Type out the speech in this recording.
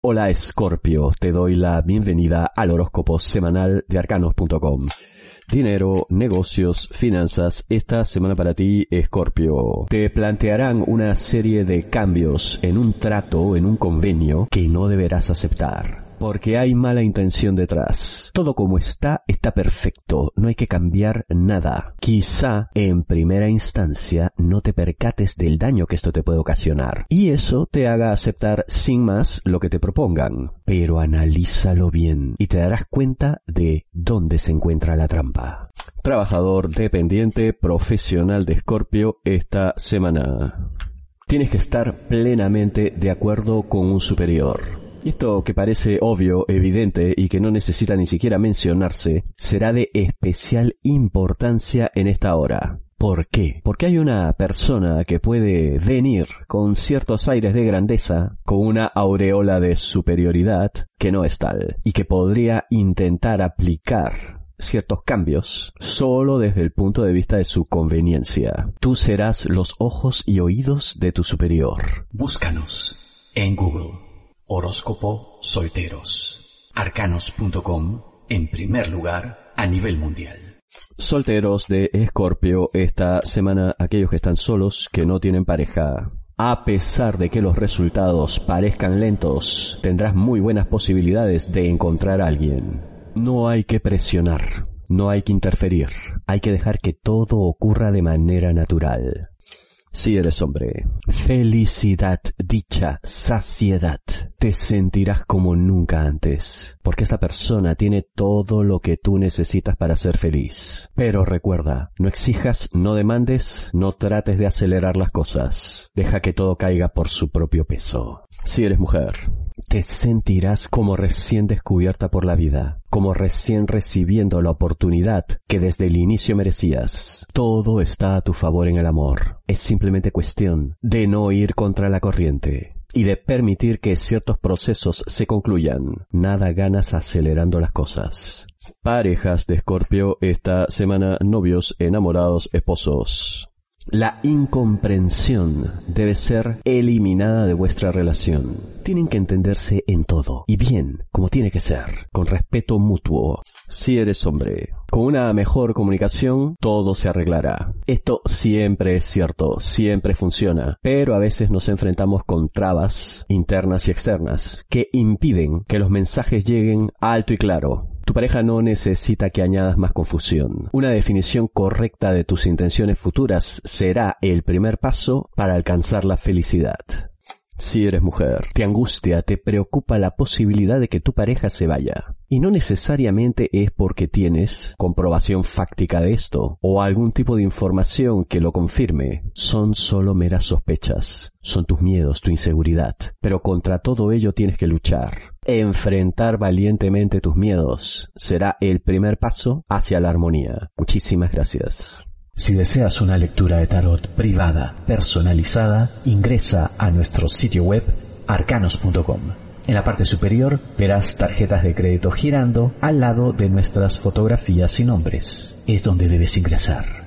Hola Escorpio, te doy la bienvenida al horóscopo semanal de arcanos.com. Dinero, negocios, finanzas, esta semana para ti, Escorpio. Te plantearán una serie de cambios en un trato, en un convenio que no deberás aceptar. Porque hay mala intención detrás. Todo como está perfecto. No hay que cambiar nada. Quizá, en primera instancia, no te percates del daño que esto te puede ocasionar. Y eso te haga aceptar sin más lo que te propongan. Pero analízalo bien y te darás cuenta de dónde se encuentra la trampa. Trabajador dependiente profesional de Escorpio esta semana. Tienes que estar plenamente de acuerdo con un superior. Y esto que parece obvio, evidente y que no necesita ni siquiera mencionarse, será de especial importancia en esta hora. ¿Por qué? Porque hay una persona que puede venir con ciertos aires de grandeza, con una aureola de superioridad que no es tal, y que podría intentar aplicar ciertos cambios solo desde el punto de vista de su conveniencia. Tú serás los ojos y oídos de tu superior. Búscanos en Google. Horóscopo Solteros. Arcanos.com en primer lugar a nivel mundial. Solteros de Escorpio esta semana, aquellos que están solos, que no tienen pareja. A pesar de que los resultados parezcan lentos, tendrás muy buenas posibilidades de encontrar a alguien. No hay que presionar, no hay que interferir, hay que dejar que todo ocurra de manera natural. Si eres hombre, felicidad, dicha, saciedad, te sentirás como nunca antes, porque esta persona tiene todo lo que tú necesitas para ser feliz. Pero recuerda, no exijas, no demandes, no trates de acelerar las cosas. Deja que todo caiga por su propio peso. Si eres mujer, te sentirás como recién descubierta por la vida, como recién recibiendo la oportunidad que desde el inicio merecías. Todo está a tu favor en el amor. Es simplemente cuestión de no ir contra la corriente y de permitir que ciertos procesos se concluyan. Nada ganas acelerando las cosas. Parejas de Escorpio esta semana, novios, enamorados, esposos. La incomprensión debe ser eliminada de vuestra relación. Tienen que entenderse en todo, y bien, como tiene que ser, con respeto mutuo. Si eres hombre, con una mejor comunicación, todo se arreglará. Esto siempre es cierto, siempre funciona, pero a veces nos enfrentamos con trabas internas y externas que impiden que los mensajes lleguen alto y claro. Tu pareja no necesita que añadas más confusión. Una definición correcta de tus intenciones futuras será el primer paso para alcanzar la felicidad. Si eres mujer, te angustia, te preocupa la posibilidad de que tu pareja se vaya. Y no necesariamente es porque tienes comprobación fáctica de esto o algún tipo de información que lo confirme. Son solo meras sospechas. Son tus miedos, tu inseguridad. Pero contra todo ello tienes que luchar. Enfrentar valientemente tus miedos será el primer paso hacia la armonía. Muchísimas gracias. Si deseas una lectura de tarot privada, personalizada, ingresa a nuestro sitio web arcanos.com. En la parte superior verás tarjetas de crédito girando al lado de nuestras fotografías y nombres. Es donde debes ingresar.